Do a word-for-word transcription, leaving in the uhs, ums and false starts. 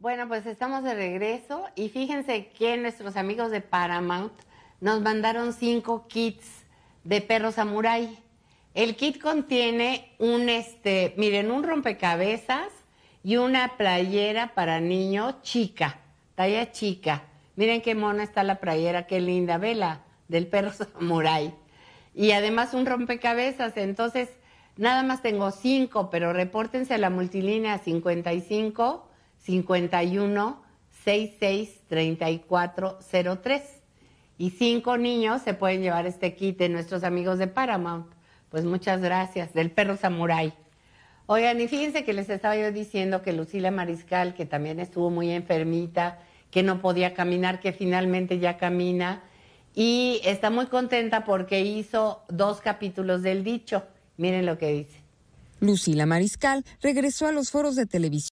Bueno, pues estamos de regreso y fíjense que nuestros amigos de Paramount nos mandaron cinco kits de perro samurái. El kit contiene un, este, miren, un rompecabezas y una playera para niño chica, talla chica. Miren qué mona está la playera, qué linda, vela, del perro samurái. Y además un rompecabezas, entonces nada más tengo cinco, pero repórtense a la multilínea cincuenta y cinco, cincuenta y uno, sesenta y seis, treinta y cuatro cero tres. Y cinco niños se pueden llevar este kit de nuestros amigos de Paramount. Pues muchas gracias, del perro samurái. Oigan, y fíjense que les estaba yo diciendo que Lucila Mariscal, que también estuvo muy enfermita, que no podía caminar, que finalmente ya camina, y está muy contenta porque hizo dos capítulos del Dicho. Miren lo que dice. Lucila Mariscal regresó a los foros de televisión